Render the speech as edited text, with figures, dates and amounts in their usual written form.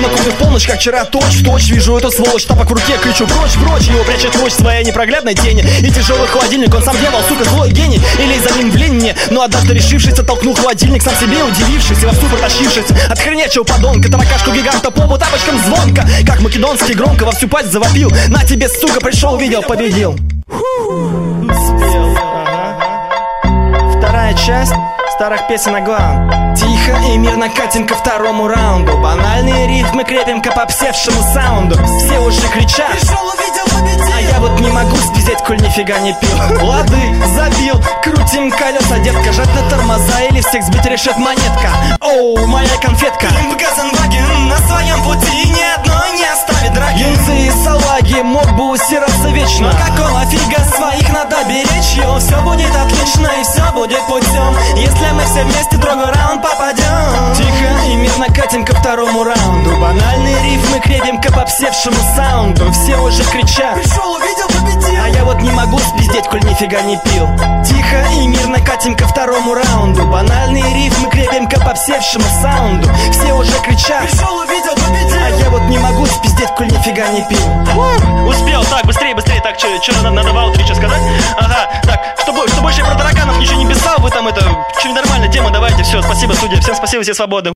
на кухне в полночь, как вчера, точь в точь. Вижу эту сволочь, тапок в руке, кричу прочь. Его прячет ночь в своей непроглядной тени. И тяжелый холодильник, он сам дьявол, сука, злой гений. Или за ним в мне, но однажды решившись, оттолкнул холодильник, сам себе удивившись и вовсю протащившись от хренячего подонка, таракашку гиганта по лбу тапочкам звонко, как македонский громко во всю пасть завопил. На тебе, сука, пришел, видел, победил. Вторая часть старых песен о главном. Тихо и мирно катим ко второму раунду. Банальные рифмы крепим к попсевшему саунду. Все уже кричат: пришел, увидел, победил. А я вот не могу спиздеть, коль нифига не пил. Лады, забил, крутим колеса, детка. Жать на тормоза или всех сбить решет монетка. Оу, моя конфетка. В Газенваген на своем пути ни одной не оставит драки. Юнцы и салаги, мог бы усираться вечно. Но какого фига своих надо беречь? Йо, все будет отлично и все будет путем, если мы все вместе в другой раунд попадем. Тихо и мирно катим ко второму раунду. Банальные рифмы крепим к попсевшему саунду. Все уже кричат: пришел, увидел, победил. А я вот не могу спиздеть, коль нифига не пил. Тихо и мирно катим ко второму раунду. Банальные рифмы крепим к попсевшему саунду. Все уже кричат: пришел, увидел, победил. А я вот не могу спиздеть, коль нифига не пил. Успел, так, быстрее, так, что надо в аутре что сказать? Ага, так, что больше я про тараканов ничего не писал, вы там это, что нормальная тема, давайте, все, спасибо, студия, всем спасибо, все свободны.